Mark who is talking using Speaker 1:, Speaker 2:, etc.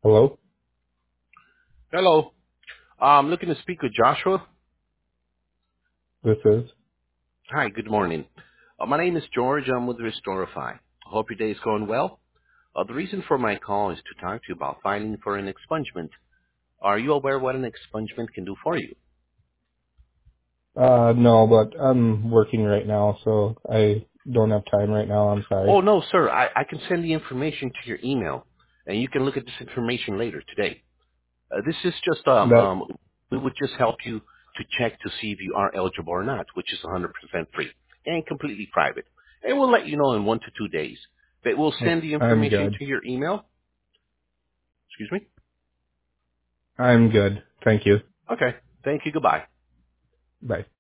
Speaker 1: Hello?
Speaker 2: Hello. I'm looking to speak with Joshua.
Speaker 1: This is?
Speaker 2: Hi, good morning. My name is George. I'm with Restorify. Hope your day is going well. The reason for my call is to talk to you about filing for an expungement. Are you aware what an expungement can do for you?
Speaker 1: No, but I'm working right now, so I don't have time right now. I'm
Speaker 2: Oh,
Speaker 1: sorry.
Speaker 2: no, sir. I can send the information to your email, and you can look at this information later today. This is just,
Speaker 1: That,
Speaker 2: we would just help you to check to see if you are eligible or not, which is 100% free and completely private. And we'll let you know in 1 to 2 days. But we'll send the
Speaker 1: I'm
Speaker 2: information
Speaker 1: good.
Speaker 2: to your email. Excuse me?
Speaker 1: I'm good. Thank you.
Speaker 2: Okay. Thank you. Goodbye.
Speaker 1: Bye.